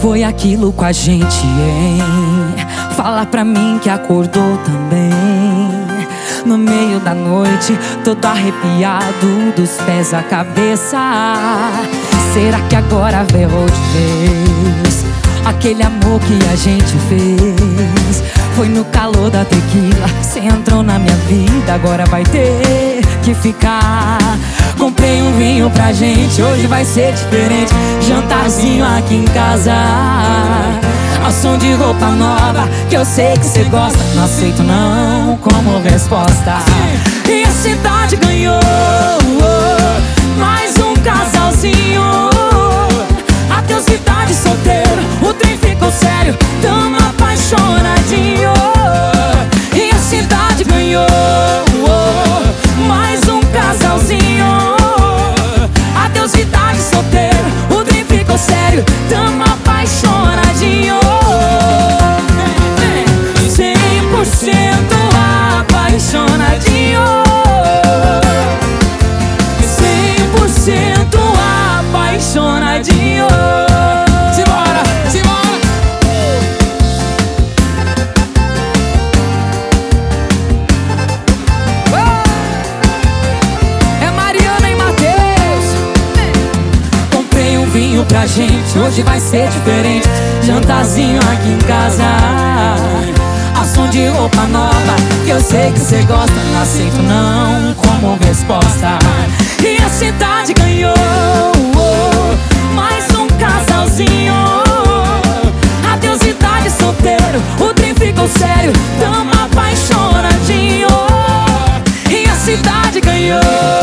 foi aquilo com a gente, hein? Fala pra mim que acordou também. No meio da noite, todo arrepiado, dos pés à cabeça. Será que agora ferrou de vez? Aquele amor que a gente fez foi no calor da tequila. Cê entrou na minha vida, agora vai ter que ficar. Comprei um vinho pra gente, hoje vai ser diferente. Jantarzinho aqui em casa, ao som de roupa nova, que eu sei que cê gosta. Não aceito não como resposta. E a cidade ganhou mais um casalzinho. Adeus idade solteiro, o trem ficou sério, tamo apaixonadinho. E a cidade ganhou mais um casalzinho. Adeus idade solteiro, o trem ficou sério, tamo apaixonadinho. 100% apaixonadinho. 100% apaixonadinho. Simbora, simbora. É Mariana e Matheus. Comprei um vinho pra gente, hoje vai ser diferente. Jantarzinho aqui em casa, a som de roupa nova, que eu sei que cê gosta. Não aceito não como resposta. E a cidade ganhou mais um casalzinho. Adeus idade solteiro, o trem ficou sério, tamo apaixonadinho. E a cidade ganhou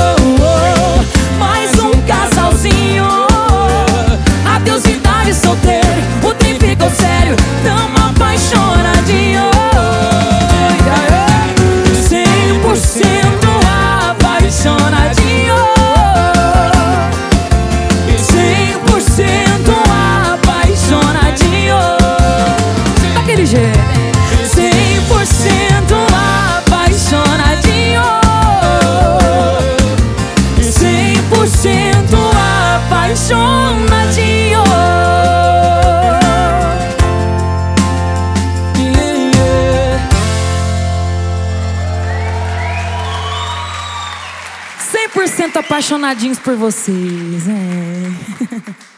mais um casalzinho. Adeus idade solteiro, o trem ficou sério, tamo apaixonadinho. 100% apaixonadinho. 100% apaixonadinho. Daquele jeito. 100% apaixonadinho. 100% apaixonadinho. Yeah. 100% apaixonadinhos por vocês, é.